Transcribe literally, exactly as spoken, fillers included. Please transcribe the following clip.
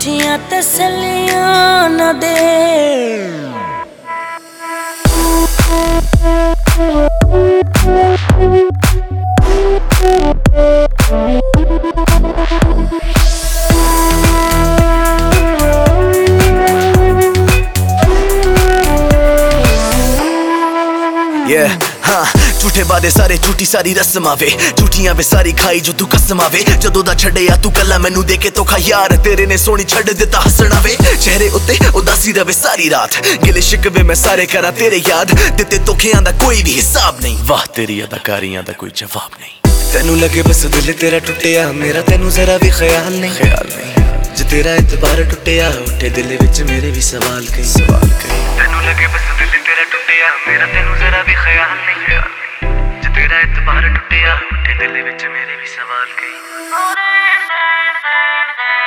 झूठियां तसल्लियां न दे। Yeah, हाँ झूठे वादे सारे झूठी सारी रस्म आवे, झूठियां वे सारी खाई जो तू कसम आवे। जदों दा छड़िया तू कला मैनू देके धोखा यार तेरे ने सोनी छड़ दिता हसना वे। चेहरे उत्ते उदासी रवे सारी रात, गिले शिकवे मैं सारे करा तेरे याद। दिते धोखेआं दा कोई भी हिसाब नहीं, वाह तेरी अदाकारियां दा कोई जवाब नहीं। तेनू लगे बस दिल तेरा टुटिया, मेरा तेनू जरा भी ख्याल नहीं ख्याल नहीं। जे तेरा एतबार टुटिया उठे दिल विच मेरे भी सवाल कई सवाल कई। तेनू लगे बस दिल तेरा टुटिया, मेरा तेनू जरा भी ख्याल नहीं ख्याल नहीं। जे तेरा एतबार टुटिया उठे दिल विच मेरे भी सवाल कई।